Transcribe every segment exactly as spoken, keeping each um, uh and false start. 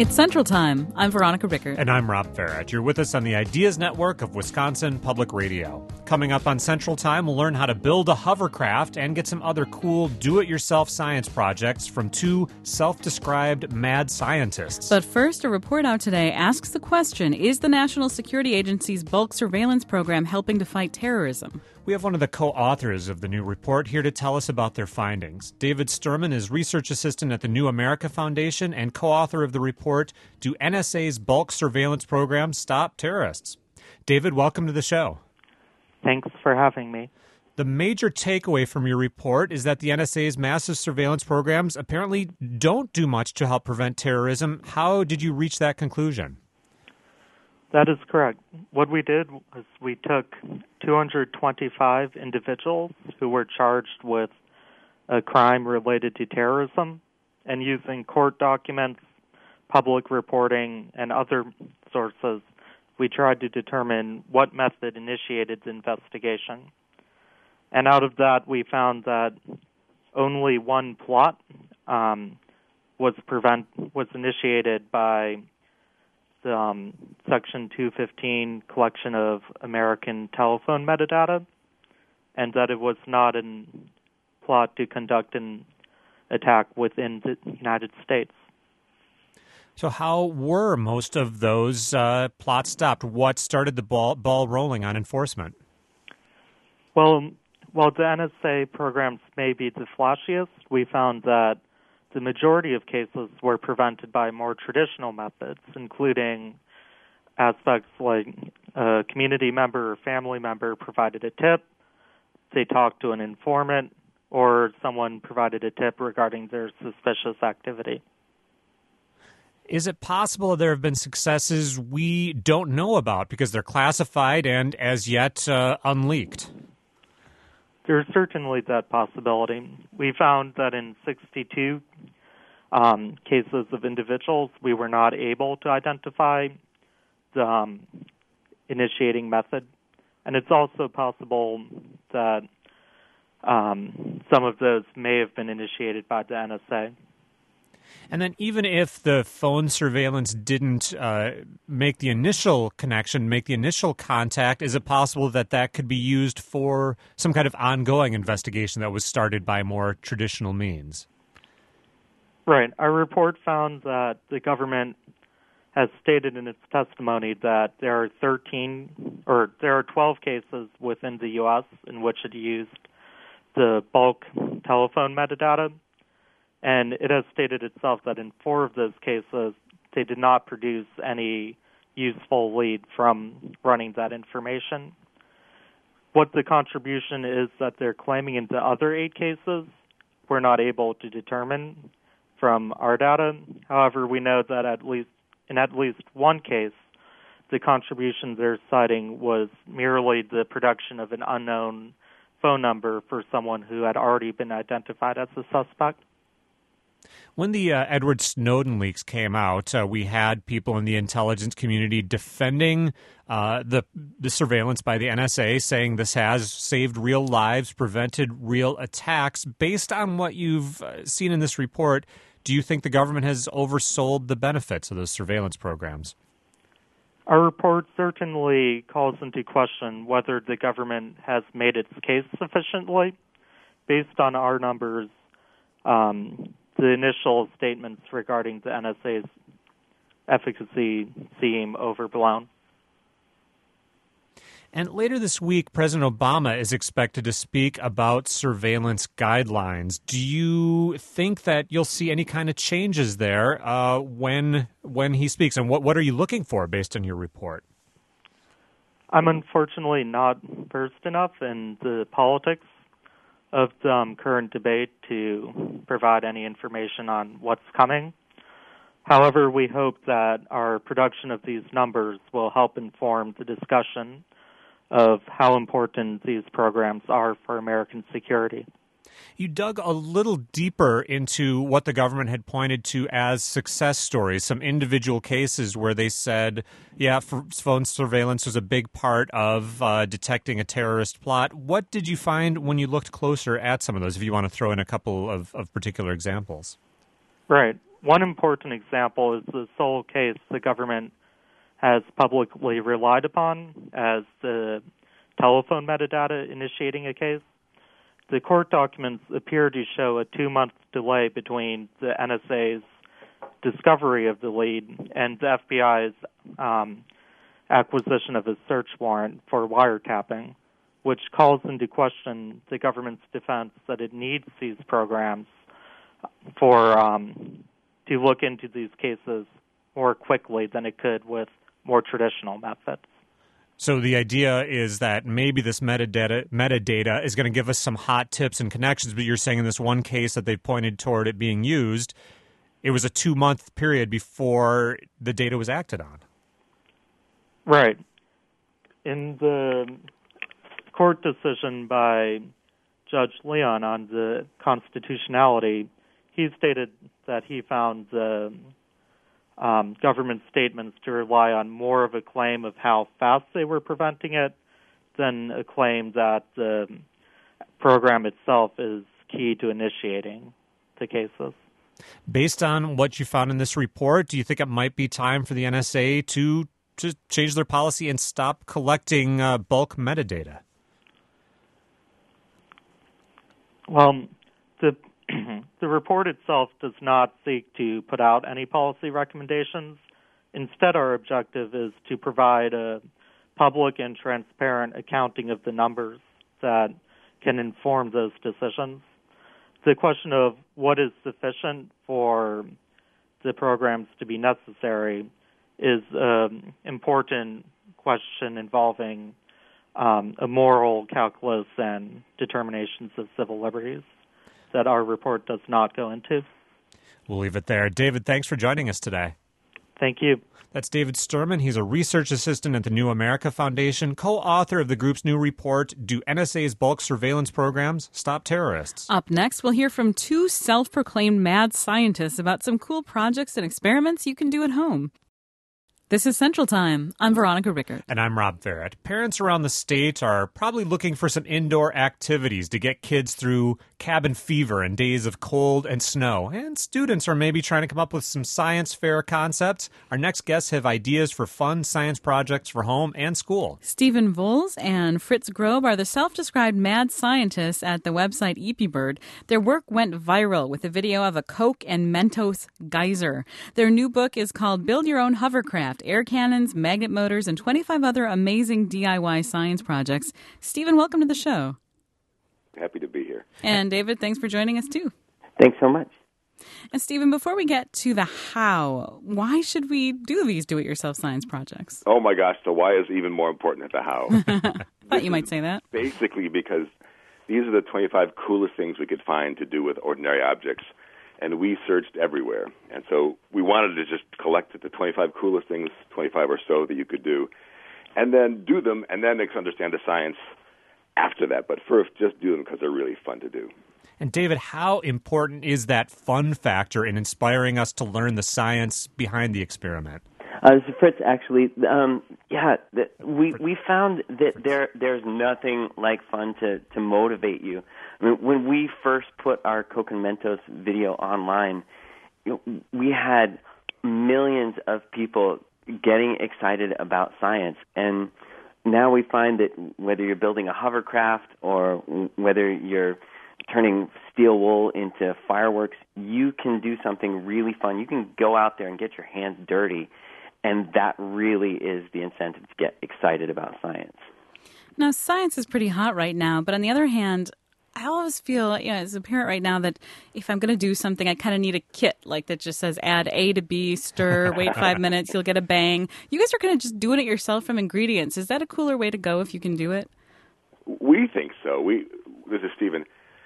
It's Central Time. I'm Veronica Rickert. And I'm Rob Farrett. You're with us on the Ideas Network of Wisconsin Public Radio. Coming up on Central Time, we'll learn how to build a hovercraft and get some other cool do-it-yourself science projects from two self-described mad scientists. But first, a report out today asks the question, is the National Security Agency's bulk surveillance program helping to fight terrorism? We have one of the co-authors of the new report here to tell us about their findings. David Sturman is research assistant at the New America Foundation and co-author of the report, Do N S A's Bulk Surveillance Program Stop Terrorists? David, welcome to the show. Thanks for having me. The major takeaway from your report is that the N S A's massive surveillance programs apparently don't do much to help prevent terrorism. How did you reach that conclusion? That is correct. What we did was we took two hundred twenty-five individuals who were charged with a crime related to terrorism, and using court documents, public reporting, and other sources, we tried to determine what method initiated the investigation. And out of that, we found that only one plot um, was prevent was initiated by the um, Section two fifteen collection of American telephone metadata, and that it was not a plot to conduct an attack within the United States. So how were most of those uh, plots stopped? What started the ball, ball rolling on enforcement? Well, while the N S A programs may be the flashiest, we found that the majority of cases were prevented by more traditional methods, including aspects like a community member or family member provided a tip, they talked to an informant, or someone provided a tip regarding their suspicious activity. Is it possible there have been successes we don't know about because they're classified and as yet uh, unleaked? There's certainly that possibility. We found that in sixty-two um, cases of individuals, we were not able to identify the um, initiating method. And it's also possible that um, some of those may have been initiated by the N S A. And then even if the phone surveillance didn't uh, make the initial connection, make the initial contact, is it possible that that could be used for some kind of ongoing investigation that was started by more traditional means? Right. Our report found that the government has stated in its testimony that there are thirteen or there are twelve cases within the U S in which it used the bulk telephone metadata. And it has stated itself that in four of those cases, they did not produce any useful lead from running that information. What the contribution is that they're claiming in the other eight cases, we're not able to determine from our data. However, we know that at least in at least one case, the contribution they're citing was merely the production of an unknown phone number for someone who had already been identified as a suspect. When the uh, Edward Snowden leaks came out, uh, we had people in the intelligence community defending uh, the the surveillance by the N S A, saying this has saved real lives, prevented real attacks. Based on what you've uh, seen in this report, do you think the government has oversold the benefits of those surveillance programs? Our report certainly calls into question whether the government has made its case sufficiently. Based on our numbers, um, the initial statements regarding the N S A's efficacy seem overblown. And later this week, President Obama is expected to speak about surveillance guidelines. Do you think that you'll see any kind of changes there uh, when when he speaks? And what, what are you looking for based on your report? I'm unfortunately not versed enough in the politics of the um, current debate to provide any information on what's coming. However, we hope that our production of these numbers will help inform the discussion of how important these programs are for American security. You dug a little deeper into what the government had pointed to as success stories, some individual cases where they said, yeah, phone surveillance was a big part of uh, detecting a terrorist plot. What did you find when you looked closer at some of those, if you want to throw in a couple of, of particular examples? Right. one important example is the sole case the government has publicly relied upon as the telephone metadata initiating a case. The court documents appear to show a two-month delay between the N S A's discovery of the lead and the F B I's um, acquisition of a search warrant for wiretapping, which calls into question the government's defense that it needs these programs for um, to look into these cases more quickly than it could with more traditional methods. So the idea is that maybe this metadata metadata is going to give us some hot tips and connections, but you're saying in this one case that they've pointed toward it being used, it was a two-month period before the data was acted on. Right. In the court decision by Judge Leon on the constitutionality, he stated that he found the um, government statements to rely on more of a claim of how fast they were preventing it than a claim that the program itself is key to initiating the cases. Based on what you found in this report, do you think it might be time for the N S A to to change their policy and stop collecting uh, bulk metadata? Well, the the report itself does not seek to put out any policy recommendations. Instead, our objective is to provide a public and transparent accounting of the numbers that can inform those decisions. The question of what is sufficient for the programs to be necessary is an important question involving um, a moral calculus and determinations of civil liberties that our report does not go into. We'll leave it there. David, thanks for joining us today. Thank you. That's David Sturman. He's a research assistant at the New America Foundation, co-author of the group's new report, Do N S A's Bulk Surveillance Programs Stop Terrorists? Up next, we'll hear from two self-proclaimed mad scientists about some cool projects and experiments you can do at home. This is Central Time. I'm Veronica Rickert. And I'm Rob Farrett. Parents around the state are probably looking for some indoor activities to get kids through cabin fever and days of cold and snow. And students are maybe trying to come up with some science fair concepts. Our next guests have ideas for fun science projects for home and school. Stephen Voles and Fritz Grob are the self-described mad scientists at the website EePyBird. Their work went viral with a video of a Coke and Mentos geyser. Their new book is called Build Your Own Hovercraft, Air Cannons, Magnet Motors, and twenty-five other amazing D I Y science projects. Stephen, welcome to the show. Happy to be here. And David, thanks for joining us too. Thanks so much. And Stephen, before we get to the how, why should we do these do-it-yourself science projects? Oh my gosh, the why is even more important than the how. Thought you might say that. Basically because these are the twenty-five coolest things we could find to do with ordinary objects. And we searched everywhere. And so we wanted to just collect the twenty-five coolest things, twenty-five or so that you could do, and then do them, and then understand the science after that. But first, just do them because they're really fun to do. And David, how important is that fun factor in inspiring us to learn the science behind the experiment? Uh, this is Fritz, actually. Um, yeah, the, we we found that there there's nothing like fun to, to motivate you. I mean, when we first put our Coke and Mentos video online, you know, we had millions of people getting excited about science. And now we find that whether you're building a hovercraft or whether you're turning steel wool into fireworks, you can do something really fun. You can go out there and get your hands dirty. And that really is the incentive to get excited about science. Now, science is pretty hot right now, but on the other hand, I always feel, you know, as a parent right now, that if I'm going to do something, I kind of need a kit, like that just says add A to B, stir, wait five minutes, you'll get a bang. You guys are kind of just doing it yourself from ingredients. Is that a cooler way to go if you can do it? We think so. We This is Stephen.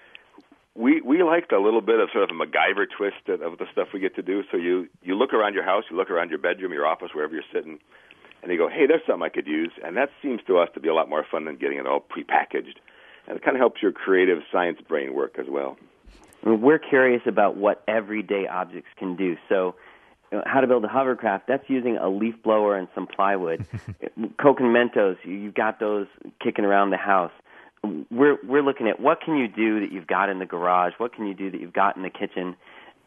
We we liked a little bit of sort of a MacGyver twist of the stuff we get to do. So you, you look around your house, you look around your bedroom, your office, wherever you're sitting, and you go, hey, there's something I could use. And that seems to us to be a lot more fun than getting it all prepackaged. And it kind of helps your creative science brain work as well. We're curious about what everyday objects can do. So you know, how to build a hovercraft, that's using a leaf blower and some plywood. Coke and Mentos, you've got those kicking around the house. We're we're looking at what can you do that you've got in the garage, what can you do that you've got in the kitchen,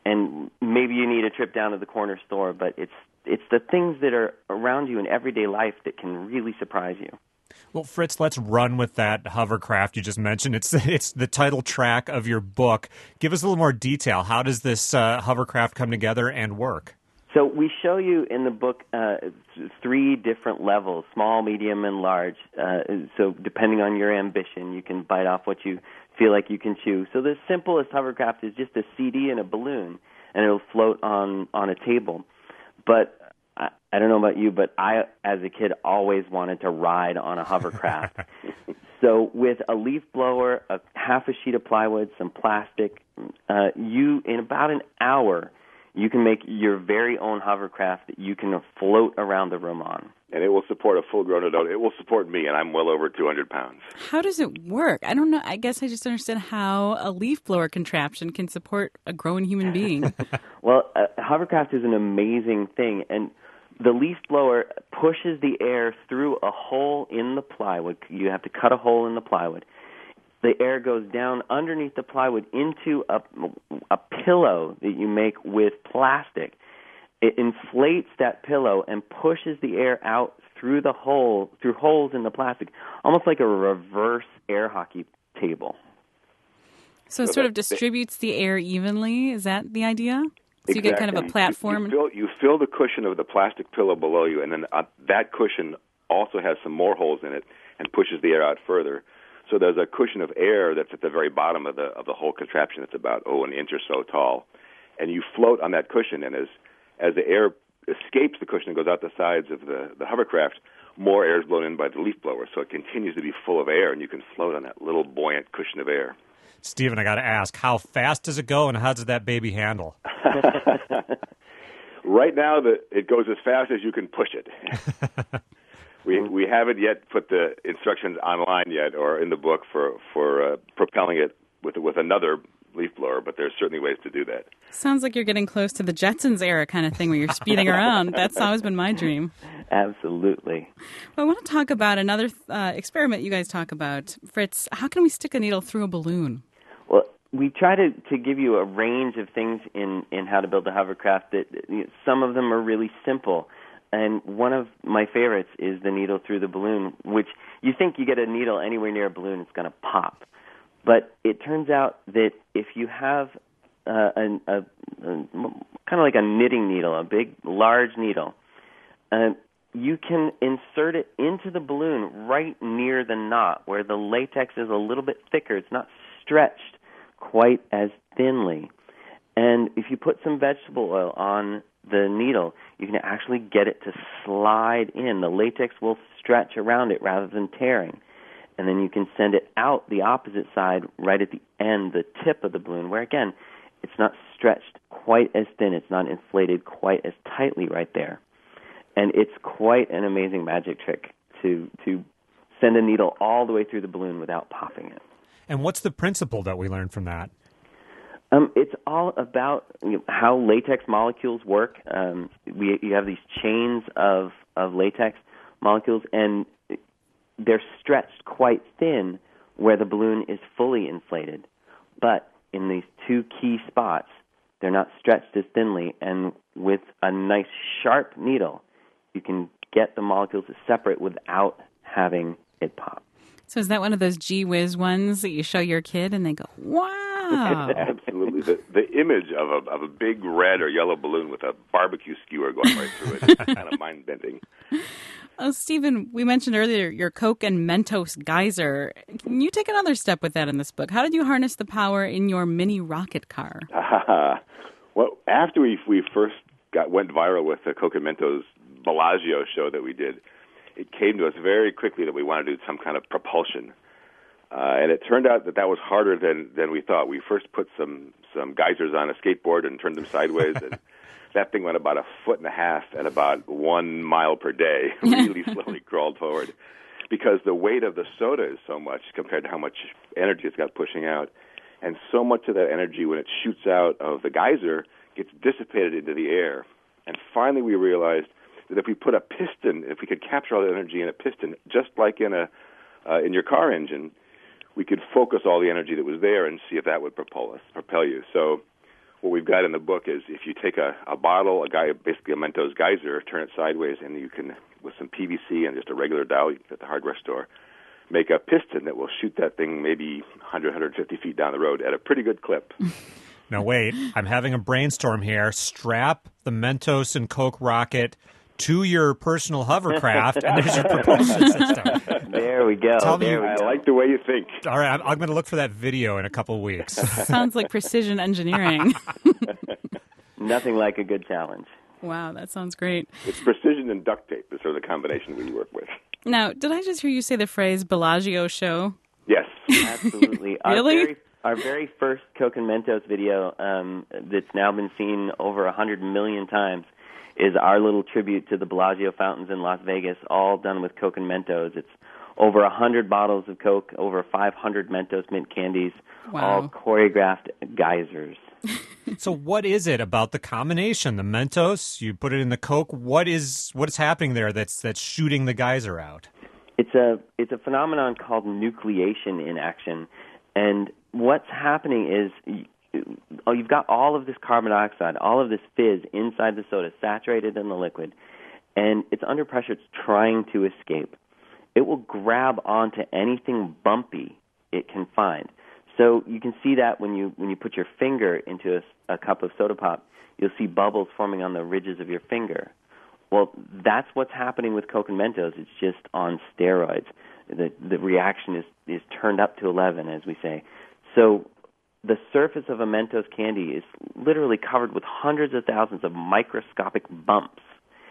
and maybe you need a trip down to the corner store, but it's it's the things that are around you in everyday life that can really surprise you. Well, Fritz, let's run with that hovercraft you just mentioned. It's it's the title track of your book. Give us a little more detail. How does this uh, hovercraft come together and work? So we show you in the book uh, three different levels, small, medium, and large. Uh, so depending on your ambition, you can bite off what you feel like you can chew. So the simplest hovercraft is just a C D and a balloon, and it'll float on, on a table. But I, I don't know about you, but I, as a kid, always wanted to ride on a hovercraft. So with a leaf blower, a half a sheet of plywood, some plastic, uh, you, in about an hour, you can make your very own hovercraft that you can float around the room on. And it will support a full-grown adult. It will support me, and I'm well over two hundred pounds. How does it work? I don't know. I guess I just don't understand how a leaf blower contraption can support a grown human being. Well, a hovercraft is an amazing thing, and the leaf blower pushes the air through a hole in the plywood. You have to cut a hole in the plywood. The air goes down underneath the plywood into a, a pillow that you make with plastic. It inflates that pillow and pushes the air out through the hole, through holes in the plastic, almost like a reverse air hockey table. So it sort of distributes the air evenly? Is that the idea? So you Exactly. get kind of a platform? You, you, fill, you fill the cushion of the plastic pillow below you, and then uh, that cushion also has some more holes in it and pushes the air out further. So there's a cushion of air that's at the very bottom of the of the whole contraption. It's about, oh, an inch or so tall. And you float on that cushion, and as as the air escapes the cushion and goes out the sides of the, the hovercraft, more air is blown in by the leaf blower. So it continues to be full of air, and you can float on that little buoyant cushion of air. Stephen, I got to ask, how fast does it go, and how does that baby handle? Right now, the, it goes as fast as you can push it. We we haven't yet put the instructions online yet, or in the book for for uh, propelling it with with another leaf blower. But there's certainly ways to do that. Sounds like you're getting close to the Jetsons era kind of thing where you're speeding around. That's always been my dream. Absolutely. Well, I want to talk about another uh, experiment you guys talk about. Fritz, how can we stick a needle through a balloon? Well, we try to, to give you a range of things in, in how to build a hovercraft. That you know, some of them are really simple. And one of my favorites is the needle through the balloon, which you think you get a needle anywhere near a balloon, it's going to pop. But it turns out that if you have uh, a, a, a kind of like a knitting needle, a big, large needle, uh, you can insert it into the balloon right near the knot where the latex is a little bit thicker. It's not stretched quite as thinly. And if you put some vegetable oil on the needle, you can actually get it to slide in. The latex will stretch around it rather than tearing. And then you can send it out the opposite side right at the end, the tip of the balloon, where, again, it's not stretched quite as thin. It's not inflated quite as tightly right there. And it's quite an amazing magic trick to to send a needle all the way through the balloon without popping it. And what's the principle that we learned from that? Um, it's all about you know, how latex molecules work. Um, we, you have these chains of, of latex molecules, and they're stretched quite thin where the balloon is fully inflated. But in these two key spots, they're not stretched as thinly, and with a nice sharp needle, you can get the molecules to separate without having it pop. So is that one of those gee whiz ones that you show your kid and they go, wow? Absolutely. The, the image of a, of a big red or yellow balloon with a barbecue skewer going right through it is kind of mind-bending. Oh, Stephen, we mentioned earlier your Coke and Mentos geyser. Can you take another step with that in this book? How did you harness the power in your mini rocket car? Well, after we we first got went viral with the Coke and Mentos Bellagio show that we did, it came to us very quickly that we wanted to do some kind of propulsion. Uh, and it turned out that that was harder than, than we thought. We first put some, some geysers on a skateboard and turned them sideways, and that thing went about a foot and a half at about one mile per day, really slowly crawled forward, because the weight of the soda is so much compared to how much energy it's got pushing out. And so much of that energy, when it shoots out of the geyser, gets dissipated into the air. And finally we realized that if we put a piston, if we could capture all the energy in a piston, just like in a uh, in your car engine, we could focus all the energy that was there and see if that would propel us, propel you. So what we've got in the book is if you take a, a bottle, a guy, basically a Mentos geyser, turn it sideways, and you can, with some P V C and just a regular dowel at the hardware store, make a piston that will shoot that thing maybe one hundred, one hundred fifty feet down the road at a pretty good clip. Now, wait, I'm having a brainstorm here. Strap the Mentos and Coke rocket to your personal hovercraft, and there's your propulsion system. There we go. Tell me, there we I go. like the way you think. All right, I'm, I'm going to look for that video in a couple of weeks. Sounds like precision engineering. Nothing like a good challenge. Wow, that sounds great. It's precision and duct tape is sort of the combination we work with. Now, did I just hear you say the phrase Bellagio show? Yes. Absolutely. Our Really? very, our very first Coke and Mentos video um, that's now been seen over one hundred million times is our little tribute to the Bellagio fountains in Las Vegas, all done with Coke and Mentos. It's over one hundred bottles of Coke, over five hundred Mentos mint candies, Wow. all choreographed geysers. So what is it about the combination? The Mentos, you put it in the Coke. What is what is happening there that's that's shooting the geyser out? It's a it's a phenomenon called nucleation in action, and what's happening is oh, you've got all of this carbon dioxide, all of this fizz inside the soda, saturated in the liquid, and it's under pressure. It's trying to escape. It will grab onto anything bumpy it can find. So you can see that when you when you put your finger into a, a cup of soda pop, you'll see bubbles forming on the ridges of your finger. Well, that's what's happening with Coke and Mentos. It's just on steroids. The the reaction is, is turned up to eleven, as we say. So the surface of a Mentos candy is literally covered with hundreds of thousands of microscopic bumps.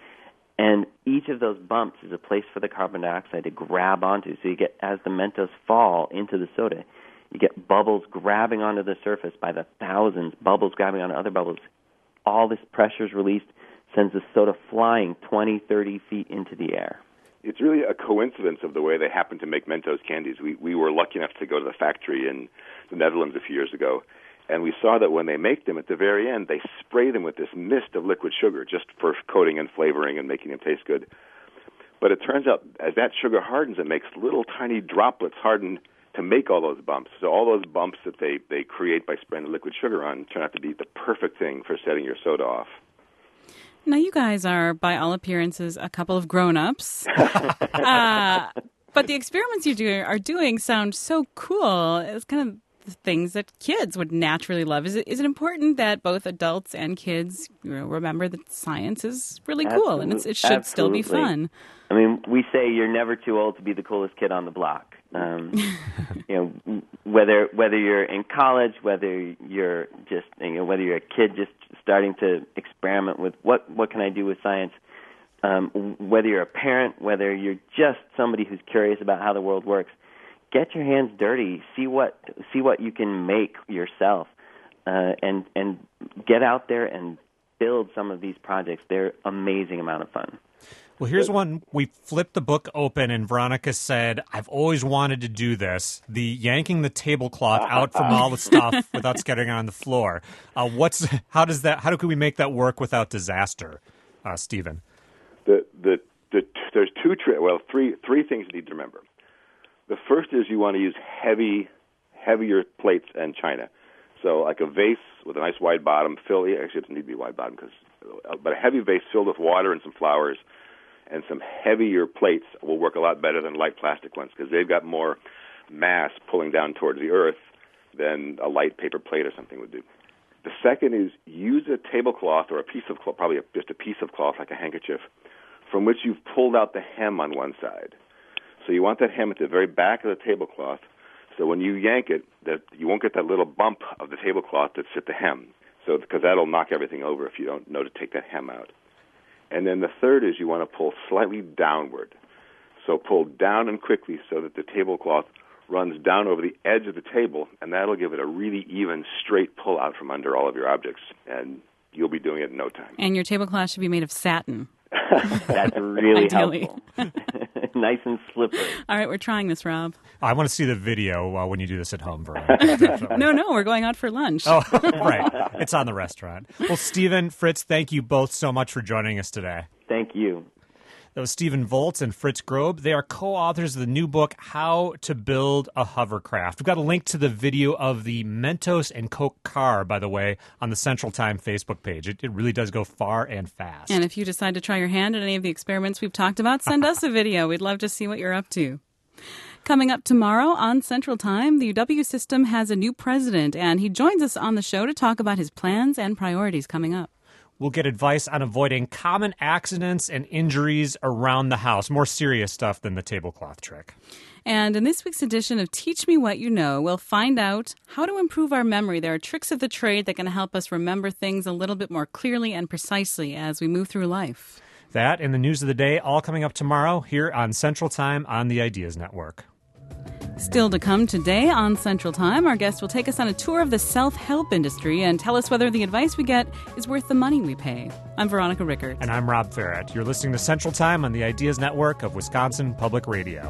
And each of those bumps is a place for the carbon dioxide to grab onto. So you get, as the Mentos fall into the soda, you get bubbles grabbing onto the surface by the thousands, bubbles grabbing onto other bubbles. All this pressure is released, sends the soda flying twenty, thirty feet into the air. It's really a coincidence of the way they happen to make Mentos candies. We we were lucky enough to go to the factory in the Netherlands a few years ago, and we saw that when they make them, at the very end, they spray them with this mist of liquid sugar just for coating and flavoring and making them taste good. But it turns out, as that sugar hardens, it makes little tiny droplets harden to make all those bumps. So all those bumps that they, they create by spraying the liquid sugar on turn out to be the perfect thing for setting your soda off. Now, you guys are, by all appearances, a couple of grown-ups. uh, but the experiments you do are doing sound so cool. It's kind of the things that kids would naturally love. Is it is it important that both adults and kids, you know, remember that science is really cool Absolute- and it's, it should absolutely. still be fun? I mean, we say you're never too old to be the coolest kid on the block. Um, you know, whether whether you're in college, whether you're just you know, whether you're a kid just starting to experiment with what what can I do with science, um, whether you're a parent, whether you're just somebody who's curious about how the world works, get your hands dirty, see what see what you can make yourself, uh, and and get out there and build some of these projects. They're amazing amount of fun. Well, here's one. We flipped the book open, and Veronica said, I've always wanted to do this, the yanking the tablecloth out from all the stuff without scattering it on the floor. Uh, what's how does that? How do we make that work without disaster, uh, Stephen? The the the there's two tri- well three three things you need to remember. The first is you want to use heavy, heavier plates and china. So like a vase with a nice wide bottom, fill. Actually, it doesn't need to be wide bottom, because, but a heavy vase filled with water and some flowers, and some heavier plates will work a lot better than light plastic ones, because they've got more mass pulling down towards the earth than a light paper plate or something would do. The second is use a tablecloth or a piece of cloth, probably a, just a piece of cloth like a handkerchief, from which you've pulled out the hem on one side. So you want that hem at the very back of the tablecloth, so when you yank it, that you won't get that little bump of the tablecloth that's at the hem, so because that'll knock everything over if you don't know to take that hem out. And then the third is you want to pull slightly downward. So pull down and quickly so that the tablecloth runs down over the edge of the table, and that'll give it a really even, straight pull out from under all of your objects, and you'll be doing it in no time. And your tablecloth should be made of satin. That's really Ideally. helpful. Nice and slippery. All right, we're trying this, Rob. I want to see the video uh, when you do this at home, Veronica. No, no, we're going out for lunch. Oh, right. It's on the restaurant. Well, Stephen, Fritz, thank you both so much for joining us today. Thank you. That was Stephen Volz and Fritz Grobe. They are co-authors of the new book, How to Build a Hovercraft. We've got a link to the video of the Mentos and Coke car, by the way, on the Central Time Facebook page. It, it really does go far and fast. And if you decide to try your hand at any of the experiments we've talked about, send us a video. We'd love to see what you're up to. Coming up tomorrow on Central Time, the U W system has a new president, and he joins us on the show to talk about his plans and priorities coming up. We'll get advice on avoiding common accidents and injuries around the house. More serious stuff than the tablecloth trick. And in this week's edition of Teach Me What You Know, we'll find out how to improve our memory. There are tricks of the trade that can help us remember things a little bit more clearly and precisely as we move through life. That and the news of the day all coming up tomorrow here on Central Time on the Ideas Network. Still to come today on Central Time, our guest will take us on a tour of the self-help industry and tell us whether the advice we get is worth the money we pay. I'm Veronica Rickert. And I'm Rob Farrett. You're listening to Central Time on the Ideas Network of Wisconsin Public Radio.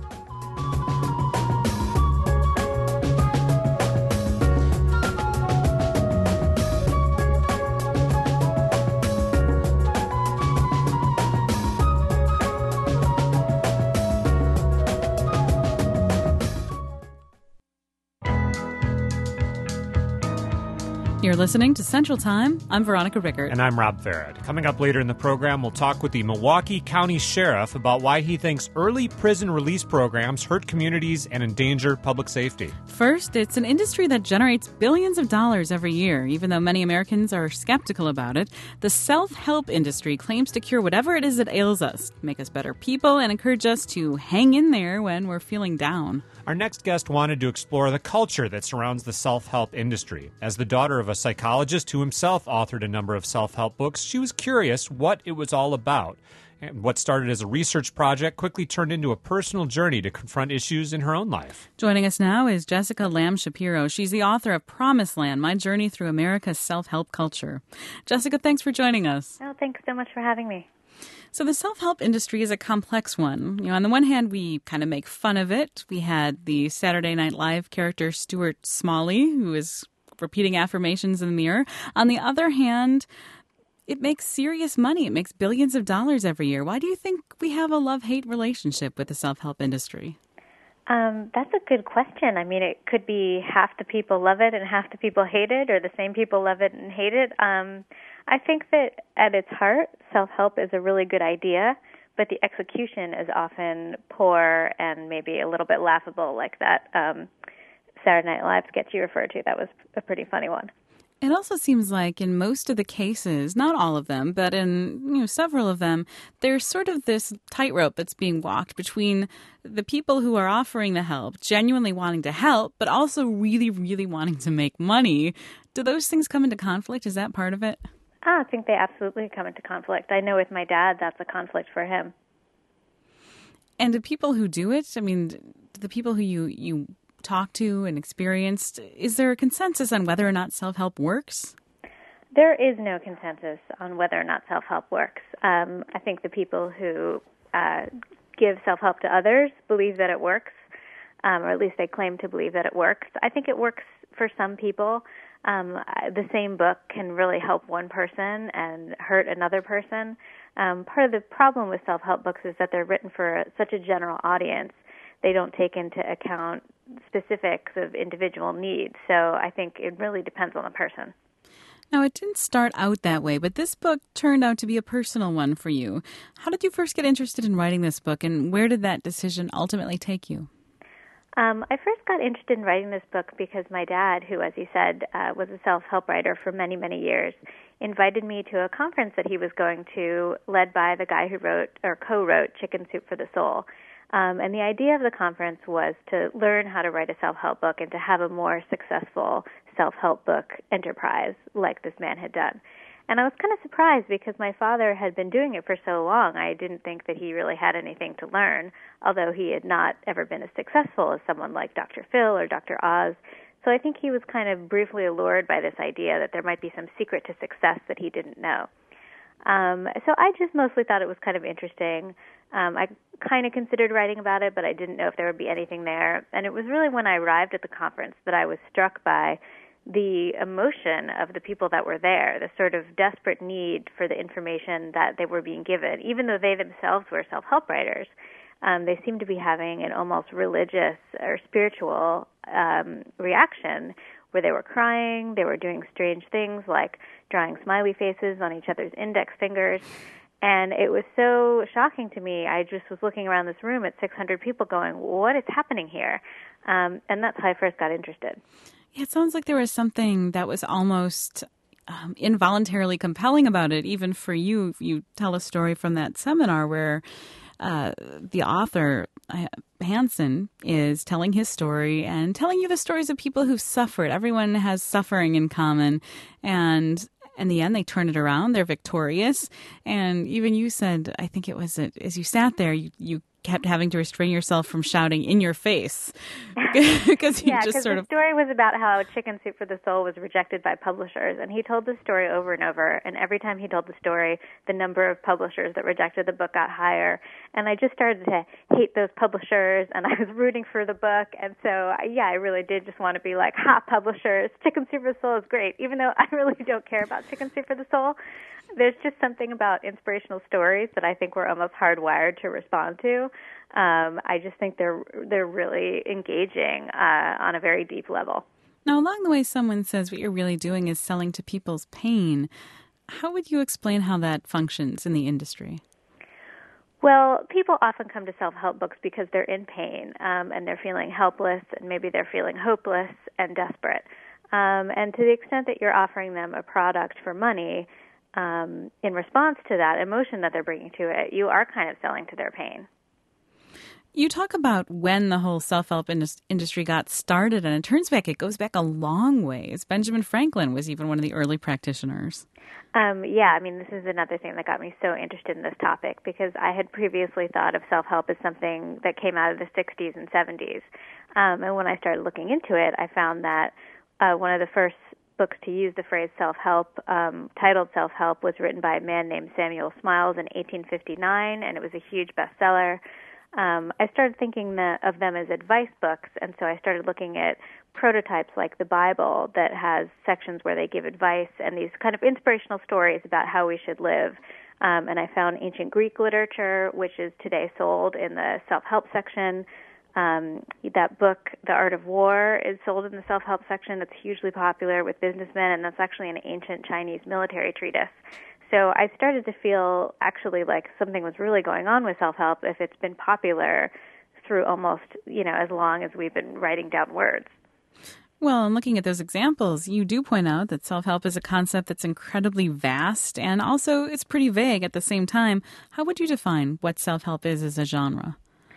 You're listening to Central Time. I'm Veronica Rickert. And I'm Rob Farrett. Coming up later in the program, we'll talk with the Milwaukee County Sheriff about why he thinks early prison release programs hurt communities and endanger public safety. First, it's an industry that generates billions of dollars every year. Even though many Americans are skeptical about it, the self-help industry claims to cure whatever it is that ails us, make us better people, and encourage us to hang in there when we're feeling down. Our next guest wanted to explore the culture that surrounds the self-help industry. As the daughter of a psychologist who himself authored a number of self-help books, she was curious what it was all about. And what started as a research project quickly turned into a personal journey to confront issues in her own life. Joining us now is Jessica Lamb Shapiro. She's the author of Promised Land, My Journey Through America's Self-Help Culture. Jessica, thanks for joining us. Oh, thanks so much for having me. So the self-help industry is a complex one. You know, on the one hand, we kind of make fun of it. We had the Saturday Night Live character Stuart Smalley, who is repeating affirmations in the mirror. On the other hand, it makes serious money. It makes billions of dollars every year. Why do you think we have a love-hate relationship with the self-help industry? Um, that's a good question. I mean, it could be half the people love it and half the people hate it, or the same people love it and hate it. Um, I think that at its heart, self-help is a really good idea, but the execution is often poor and maybe a little bit laughable, like that um, Saturday Night Live sketch you referred to. That was a pretty funny one. It also seems like in most of the cases, not all of them, but in you know several of them, there's sort of this tightrope that's being walked between the people who are offering the help, genuinely wanting to help, but also really, really wanting to make money. Do those things come into conflict? Is that part of it? Ah, I think they absolutely come into conflict. I know with my dad, that's a conflict for him. And do people who do it, I mean, the people who you, you talk to and experienced, is there a consensus on whether or not self-help works? There is no consensus on whether or not self-help works. Um, I think the people who uh, give self-help to others believe that it works, um, or at least they claim to believe that it works. I think it works for some people. Um, the same book can really help one person and hurt another person. Um, part of the problem with self-help books is that they're written for such a general audience. They don't take into account specifics of individual needs. So I think it really depends on the person. Now, it didn't start out that way, but this book turned out to be a personal one for you. How did you first get interested in writing this book, and where did that decision ultimately take you? Um, I first got interested in writing this book because my dad, who, as you said, uh, was a self-help writer for many, many years, invited me to a conference that he was going to, led by the guy who wrote or co-wrote Chicken Soup for the Soul. Um, and the idea of the conference was to learn how to write a self-help book and to have a more successful self-help book enterprise like this man had done. And I was kind of surprised because my father had been doing it for so long. I didn't think that he really had anything to learn, although he had not ever been as successful as someone like Doctor Phil or Doctor Oz. So I think he was kind of briefly allured by this idea that there might be some secret to success that he didn't know. Um, so I just mostly thought it was kind of interesting. Um, I kind of considered writing about it, but I didn't know if there would be anything there. And it was really when I arrived at the conference that I was struck by the emotion of the people that were there, the sort of desperate need for the information that they were being given, even though they themselves were self-help writers. Um, they seemed to be having an almost religious or spiritual um, reaction where they were crying, they were doing strange things like drawing smiley faces on each other's index fingers. And it was so shocking to me. I just was looking around this room at six hundred people going, what is happening here? Um, and that's how I first got interested. Yeah, it sounds like there was something that was almost um, involuntarily compelling about it, even for you. You tell a story from that seminar where uh, the author, uh, Hansen, is telling his story and telling you the stories of people who've suffered. Everyone has suffering in common. And in the end, they turn it around. They're victorious. And even you said, I think it was, as you sat there, you, you kept having to restrain yourself from shouting in your face because you yeah, just sort the of. The story was about how Chicken Soup for the Soul was rejected by publishers, and he told the story over and over. And every time he told the story, the number of publishers that rejected the book got higher. And I just started to hate those publishers, and I was rooting for the book. And so, yeah, I really did just want to be like, ha, publishers, Chicken Soup for the Soul is great, even though I really don't care about Chicken Soup for the Soul. There's just something about inspirational stories that I think we're almost hardwired to respond to. Um, I just think they're they're really engaging uh, on a very deep level. Now, along the way, someone says what you're really doing is selling to people's pain. How would you explain how that functions in the industry? Well, people often come to self-help books because they're in pain um, and they're feeling helpless, and maybe they're feeling hopeless and desperate. Um, and to the extent that you're offering them a product for money, Um, in response to that emotion that they're bringing to it, you are kind of selling to their pain. You talk about when the whole self-help indus- industry got started, and it turns back, it goes back a long ways. Benjamin Franklin was even one of the early practitioners. Um, yeah, I mean, this is another thing that got me so interested in this topic, because I had previously thought of self-help as something that came out of the sixties and seventies. Um, and when I started looking into it, I found that uh, one of the first books to use the phrase self-help, um, titled Self-Help, was written by a man named Samuel Smiles in eighteen fifty-nine, and it was a huge bestseller. Um, I started thinking that, of them as advice books, and so I started looking at prototypes like the Bible that has sections where they give advice and these kind of inspirational stories about how we should live. Um, and I found ancient Greek literature, which is today sold in the self-help section. Um, that book, The Art of War, is sold in the self-help section. It's hugely popular with businessmen, and that's actually an ancient Chinese military treatise. So I started to feel actually like something was really going on with self-help if it's been popular through almost, you know, as long as we've been writing down words. Well, and looking at those examples, you do point out that self-help is a concept that's incredibly vast, and also it's pretty vague at the same time. How would you define what self-help is as a genre?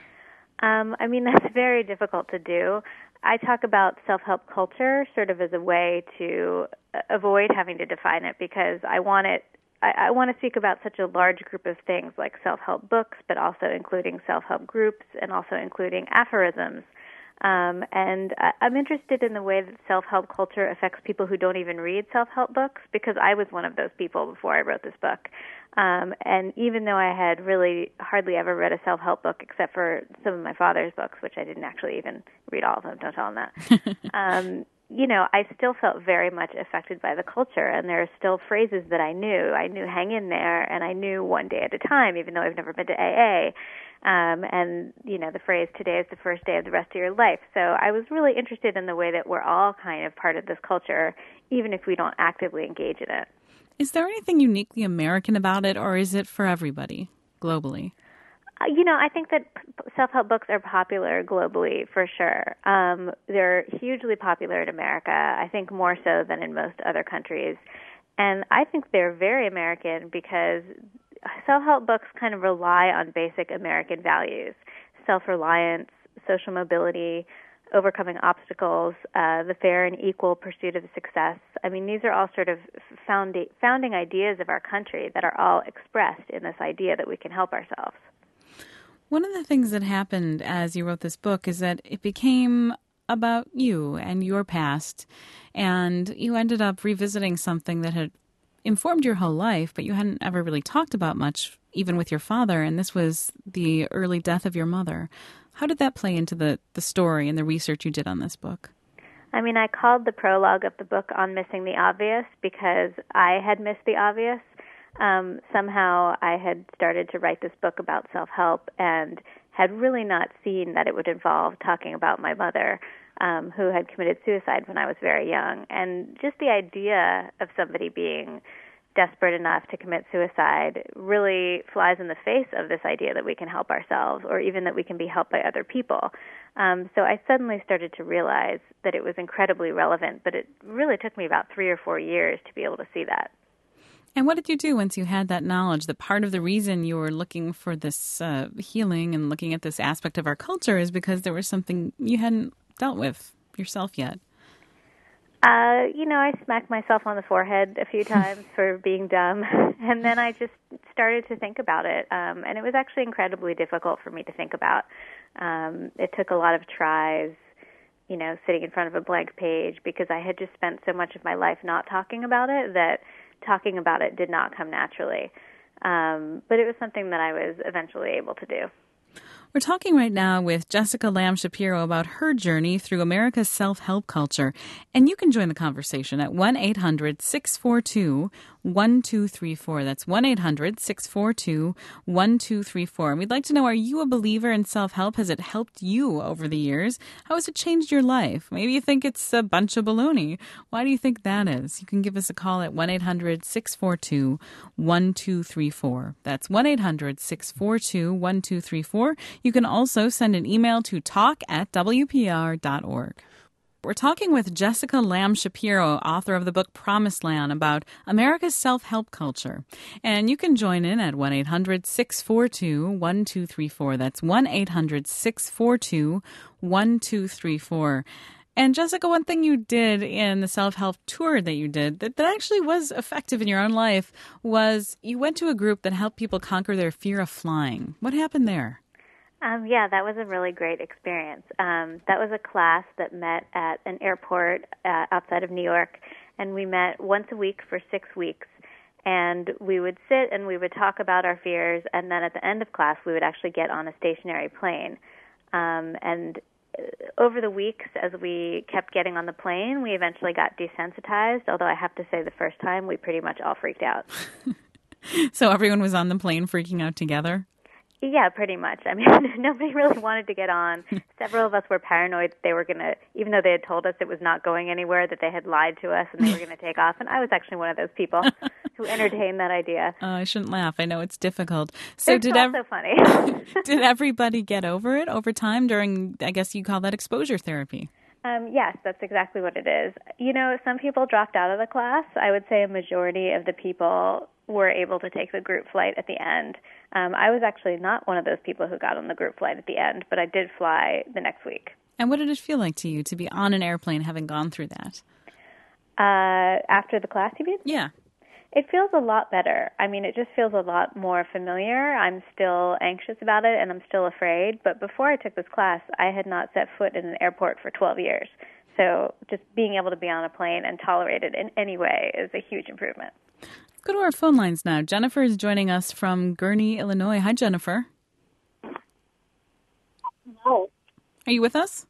Um, I mean, that's very difficult to do. I talk about self-help culture sort of as a way to avoid having to define it, because I want it. I, I want to speak about such a large group of things like self-help books, but also including self-help groups and also including aphorisms. Um, and I, I'm interested in the way that self-help culture affects people who don't even read self-help books, because I was one of those people before I wrote this book. Um, and even though I had really hardly ever read a self-help book except for some of my father's books, which I didn't actually even read all of them, don't tell him that, um, you know, I still felt very much affected by the culture. And there are still phrases that I knew. I knew hang in there, and I knew one day at a time, even though I've never been to A A. Um, and, you know, the phrase, today is the first day of the rest of your life. So I was really interested in the way that we're all kind of part of this culture, even if we don't actively engage in it. Is there anything uniquely American about it, or is it for everybody globally? Uh, you know, I think that p- self-help books are popular globally for sure. Um, they're hugely popular in America, I think more so than in most other countries. And I think they're very American because self-help books kind of rely on basic American values: self-reliance, social mobility, overcoming obstacles, uh, the fair and equal pursuit of success. I mean, these are all sort of founding, founding ideas of our country that are all expressed in this idea that we can help ourselves. One of the things that happened as you wrote this book is that it became about you and your past, and you ended up revisiting something that had informed your whole life, but you hadn't ever really talked about much, even with your father, and this was the early death of your mother. How did that play into the, the story and the research you did on this book? I mean, I called the prologue of the book On Missing the Obvious because I had missed the obvious. Um, somehow I had started to write this book about self-help and had really not seen that it would involve talking about my mother, um, who had committed suicide when I was very young. And just the idea of somebody being desperate enough to commit suicide really flies in the face of this idea that we can help ourselves or even that we can be helped by other people. Um, so I suddenly started to realize that it was incredibly relevant, but it really took me about three or four years to be able to see that. And what did you do once you had that knowledge that part of the reason you were looking for this uh, healing and looking at this aspect of our culture is because there was something you hadn't dealt with yourself yet? Uh, you know, I smacked myself on the forehead a few times for being dumb, and then I just started to think about it, um, and it was actually incredibly difficult for me to think about. Um, it took a lot of tries, you know, sitting in front of a blank page, because I had just spent so much of my life not talking about it that talking about it did not come naturally. Um, but it was something that I was eventually able to do. We're talking right now with Jessica Lamb Shapiro about her journey through America's self-help culture. And you can join the conversation at one eight hundred six four two one two three four. That's one eight hundred six four two one two three four. And we'd like to know, are you a believer in self-help? Has it helped you over the years? How has it changed your life? Maybe you think it's a bunch of baloney. Why do you think that is? You can give us a call at one eight hundred six four two one two three four. That's one eight hundred six four two one two three four. You can also send an email to talk at w p r dot org. We're talking with Jessica Lamb Shapiro, author of the book Promised Land, about America's self-help culture. And you can join in at one eight hundred six four two one two three four. That's one eight hundred six four two one two three four. And Jessica, one thing you did in the self-help tour that you did that, that actually was effective in your own life was you went to a group that helped people conquer their fear of flying. What happened there? Um, yeah, that was a really great experience. Um, that was a class that met at an airport uh, outside of New York, and we met once a week for six weeks. And we would sit and we would talk about our fears, and then at the end of class, we would actually get on a stationary plane. Um, and over the weeks, as we kept getting on the plane, we eventually got desensitized, although I have to say the first time, we pretty much all freaked out. So everyone was on the plane freaking out together? Yeah, pretty much. I mean, nobody really wanted to get on. Several of us were paranoid that they were going to, even though they had told us it was not going anywhere, that they had lied to us and they were going to take off. And I was actually one of those people who entertained that idea. Oh, I shouldn't laugh. I know it's difficult. So it's did also ev- funny. Did everybody get over it over time during, I guess you call that exposure therapy? Um, yes, that's exactly what it is. You know, some people dropped out of the class. I would say a majority of the people were able to take the group flight at the end. Um, I was actually not one of those people who got on the group flight at the end, but I did fly the next week. And what did it feel like to you to be on an airplane having gone through that? Uh, after the class, you mean? Yeah. It feels a lot better. I mean, it just feels a lot more familiar. I'm still anxious about it, and I'm still afraid. But before I took this class, I had not set foot in an airport for twelve years. So just being able to be on a plane and tolerate it in any way is a huge improvement. Go to our phone lines now. Jennifer is joining us from Gurnee, Illinois. Hi, Jennifer. Hello. Are you with us?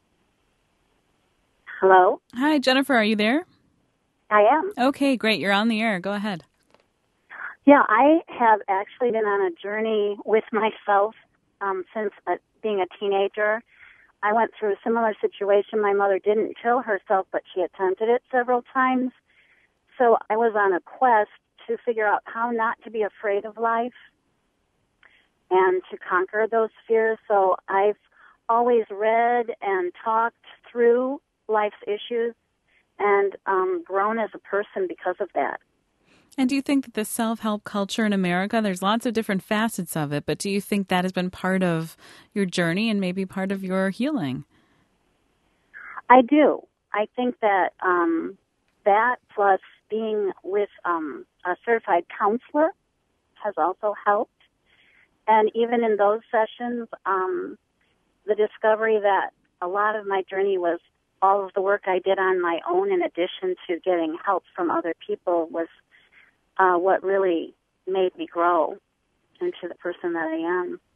Hello. Hi, Jennifer. Are you there? I am. Okay, great. You're on the air. Go ahead. Yeah, I have actually been on a journey with myself um, since uh, being a teenager. I went through a similar situation. My mother didn't kill herself, but she attempted it several times. So I was on a quest to figure out how not to be afraid of life and to conquer those fears. So I've always read and talked through life's issues and um, grown as a person because of that. And do you think that the self-help culture in America, there's lots of different facets of it, but do you think that has been part of your journey and maybe part of your healing? I do. I think that um, that plus being with um, a certified counselor has also helped. And even in those sessions, um, the discovery that a lot of my journey was all of the work I did on my own in addition to getting help from other people was uh, what really made me grow into the person that I am.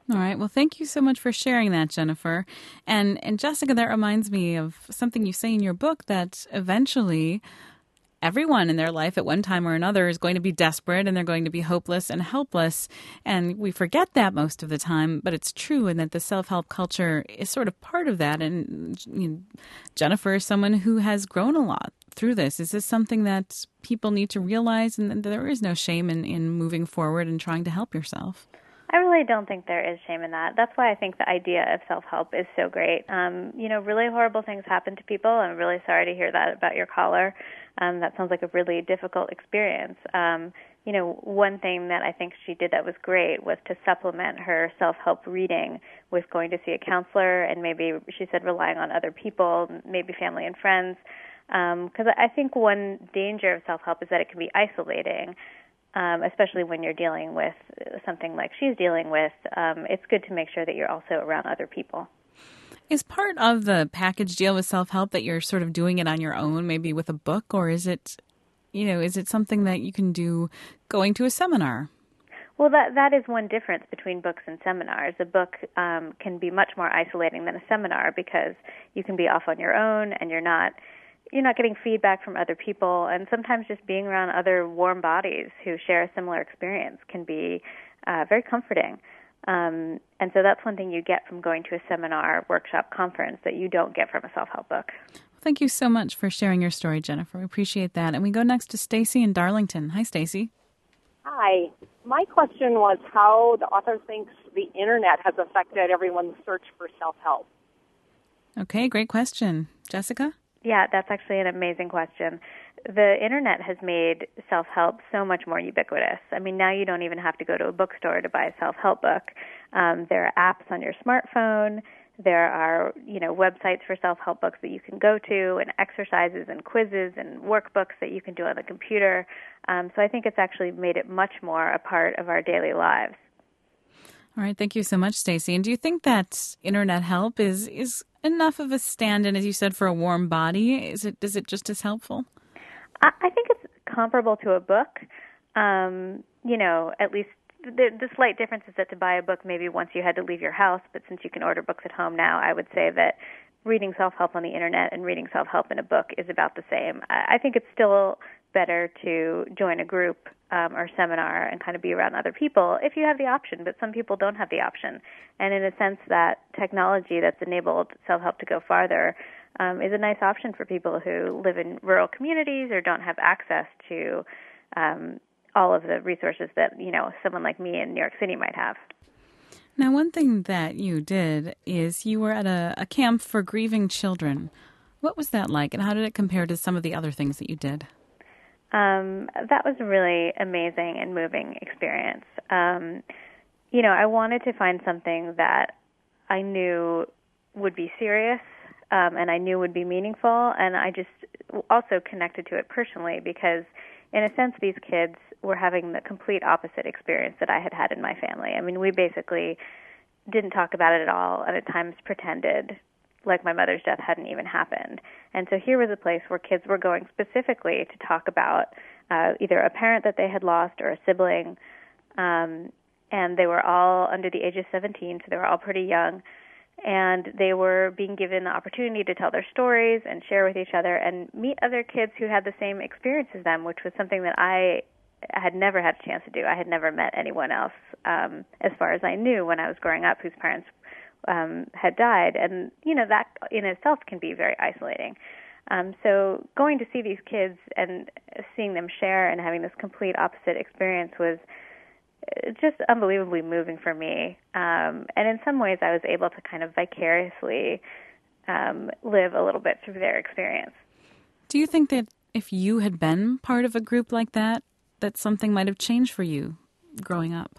All right. Well, thank you so much for sharing that, Jennifer. And and Jessica, that reminds me of something you say in your book, that eventually everyone in their life at one time or another is going to be desperate and they're going to be hopeless and helpless. And we forget that most of the time, but it's true, and that the self-help culture is sort of part of that. And you know, Jennifer is someone who has grown a lot through this. Is this something that people need to realize, and that there is no shame in, in moving forward and trying to help yourself? I really don't think there is shame in that. That's why I think the idea of self-help is so great. Um, you know, really horrible things happen to people. I'm really sorry to hear that about your caller. Um, that sounds like a really difficult experience. Um, you know, one thing that I think she did that was great was to supplement her self-help reading with going to see a counselor, and maybe, she said, relying on other people, maybe family and friends. Because um, I think one danger of self-help is that it can be isolating. Um, especially when you're dealing with something like she's dealing with. Um, it's good to make sure that you're also around other people. Is part of the package deal with self-help that you're sort of doing it on your own, maybe with a book, or is it, you know, is it something that you can do going to a seminar? Well, that that is one difference between books and seminars. A book um, can be much more isolating than a seminar, because you can be off on your own and you're not you're not getting feedback from other people, and sometimes just being around other warm bodies who share a similar experience can be uh, very comforting. Um, and so that's one thing you get from going to a seminar, workshop, conference that you don't get from a self-help book. Thank you so much for sharing your story, Jennifer. We appreciate that. And we go next to Stacy in Darlington. Hi, Stacy. Hi. My question was how the author thinks the Internet has affected everyone's search for self-help. Okay, great question. Jessica? Yeah, that's actually an amazing question. The Internet has made self-help so much more ubiquitous. I mean, now you don't even have to go to a bookstore to buy a self-help book. Um, there are apps on your smartphone. There are, you know, websites for self-help books that you can go to, and exercises and quizzes and workbooks that you can do on the computer. Um, so I think it's actually made it much more a part of our daily lives. All right, thank you so much, Stacy. And do you think that Internet help is is enough of a stand-in, as you said, for a warm body? Is it is it just as helpful? I, I think it's comparable to a book. Um, you know, at least the, the slight difference is that to buy a book, maybe once you had to leave your house, but since you can order books at home now, I would say that reading self-help on the Internet and reading self-help in a book is about the same. I, I think it's still better to join a group um, or seminar and kind of be around other people if you have the option, but some people don't have the option. And in a sense, that technology that's enabled self-help to go farther um, is a nice option for people who live in rural communities or don't have access to um, all of the resources that, you know, someone like me in New York City might have. Now, one thing that you did is you were at a, a camp for grieving children. What was that like, and how did it compare to some of the other things that you did? Um, that was a really amazing and moving experience. Um, you know, I wanted to find something that I knew would be serious um, and I knew would be meaningful, and I just also connected to it personally because, in a sense, these kids were having the complete opposite experience that I had had in my family. I mean, we basically didn't talk about it at all, and at times pretended like my mother's death hadn't even happened. And so here was a place where kids were going specifically to talk about uh, either a parent that they had lost or a sibling, um, and they were all under the age of seventeen, so they were all pretty young, and they were being given the opportunity to tell their stories and share with each other and meet other kids who had the same experience as them, which was something that I had never had a chance to do. I had never met anyone else, um, as far as I knew when I was growing up, whose parents Um, had died, and you know that in itself can be very isolating. Um, so going to see these kids and seeing them share and having this complete opposite experience was just unbelievably moving for me. Um, and in some ways, I was able to kind of vicariously um, live a little bit through their experience. Do you think that if you had been part of a group like that, that something might have changed for you growing up?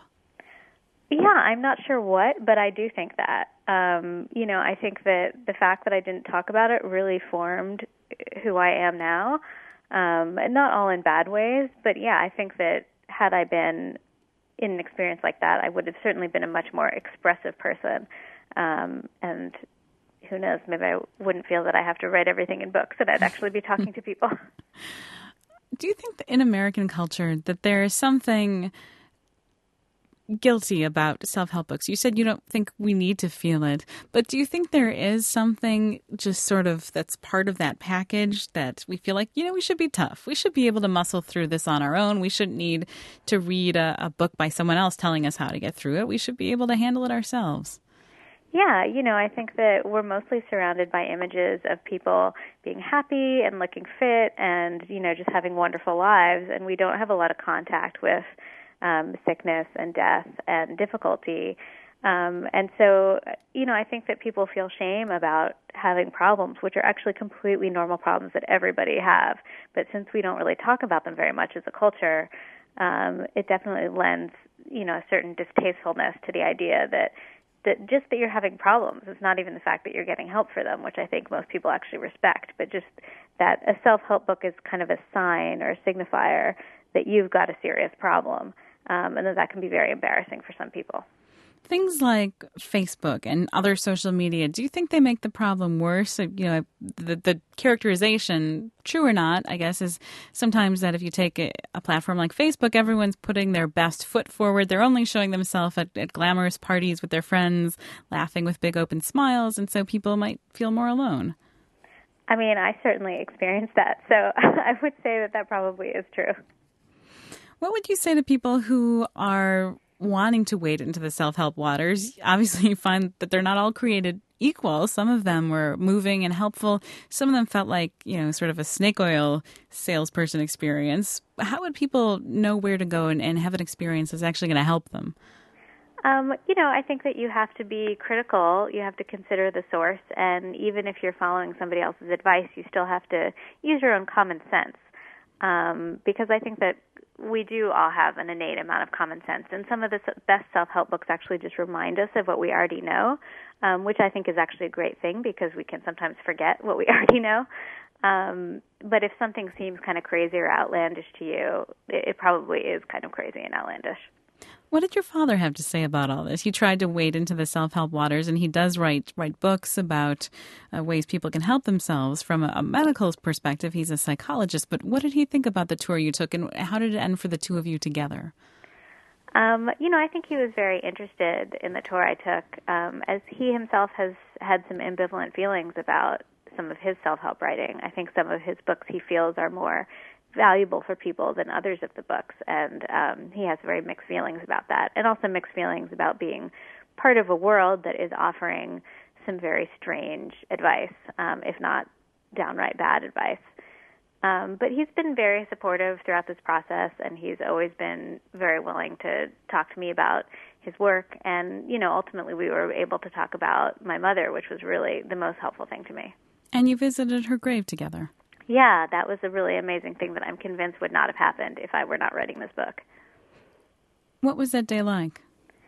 Yeah, I'm not sure what, but I do think that. Um, you know, I think that the fact that I didn't talk about it really formed who I am now. Um, not all in bad ways, but yeah, I think that had I been in an experience like that, I would have certainly been a much more expressive person. Um, and who knows, maybe I wouldn't feel that I have to write everything in books, and I'd actually be talking to people. Do you think that in American culture that there is something guilty about self-help books. You said you don't think we need to feel it, but do you think there is something just sort of that's part of that package that we feel like, you know, we should be tough. We should be able to muscle through this on our own. We shouldn't need to read a, a book by someone else telling us how to get through it. We should be able to handle it ourselves. Yeah, you know, I think that we're mostly surrounded by images of people being happy and looking fit and, you know, just having wonderful lives, and we don't have a lot of contact with um, sickness and death and difficulty. Um, and so, you know, I think that people feel shame about having problems, which are actually completely normal problems that everybody have. But since we don't really talk about them very much as a culture, um, it definitely lends, you know, a certain distastefulness to the idea that that just that you're having problems. It's not even the fact that you're getting help for them, which I think most people actually respect, but just that a self-help book is kind of a sign or a signifier that you've got a serious problem, um, and that that can be very embarrassing for some people. Things like Facebook and other social media, do you think they make the problem worse? You know, the, the characterization, true or not, I guess, is sometimes that if you take a, a platform like Facebook, everyone's putting their best foot forward. They're only showing themselves at, at glamorous parties with their friends, laughing with big open smiles, and so people might feel more alone. I mean, I certainly experienced that, so I would say that that probably is true. What would you say to people who are wanting to wade into the self-help waters? Obviously, you find that they're not all created equal. Some of them were moving and helpful. Some of them felt like, you know, sort of a snake oil salesperson experience. How would people know where to go and, and have an experience that's actually going to help them? Um, you know, I think that you have to be critical. You have to consider the source. And even if you're following somebody else's advice, you still have to use your own common sense. Um, because I think that we do all have an innate amount of common sense, and some of the best self-help books actually just remind us of what we already know, um, which I think is actually a great thing because we can sometimes forget what we already know. Um, but if something seems kind of crazy or outlandish to you, it, it probably is kind of crazy and outlandish. What did your father have to say about all this? He tried to wade into the self-help waters, and he does write write books about uh, ways people can help themselves from a, a medical perspective. He's a psychologist, but what did he think about the tour you took, and how did it end for the two of you together? Um, you know, I think he was very interested in the tour I took, um, as he himself has had some ambivalent feelings about some of his self-help writing. I think some of his books he feels are more valuable for people than others of the books, and um, he has very mixed feelings about that, and also mixed feelings about being part of a world that is offering some very strange advice, um, if not downright bad advice. Um, but he's been very supportive throughout this process, and he's always been very willing to talk to me about his work, and, you know, ultimately we were able to talk about my mother, which was really the most helpful thing to me. And you visited her grave together. Yeah, that was a really amazing thing that I'm convinced would not have happened if I were not writing this book. What was that day like?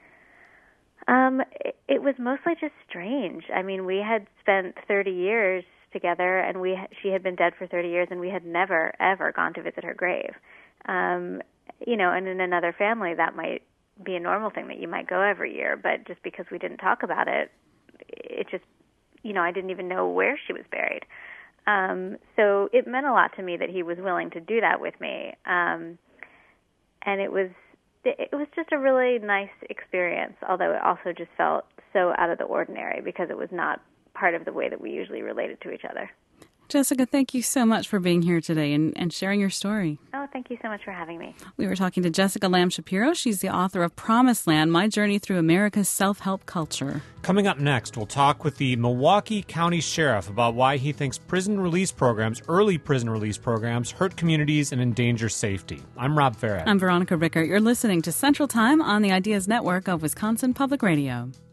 Um, it, it was mostly just strange. I mean, we had spent thirty years together, and we she had been dead for thirty years, and we had never, ever gone to visit her grave. Um, you know, and in another family, that might be a normal thing that you might go every year, but just because we didn't talk about it, it just, you know, I didn't even know where she was buried. Um, so it meant a lot to me that he was willing to do that with me. Um, and it was, it was just a really nice experience, although it also just felt so out of the ordinary because it was not part of the way that we usually related to each other. Jessica, thank you so much for being here today and, and sharing your story. Oh, thank you so much for having me. We were talking to Jessica Lamb Shapiro. She's the author of Promised Land, My Journey Through America's Self-Help Culture. Coming up next, we'll talk with the Milwaukee County Sheriff about why he thinks prison release programs, early prison release programs, hurt communities and endanger safety. I'm Rob Farrett. I'm Veronica Ricker. You're listening to Central Time on the Ideas Network of Wisconsin Public Radio.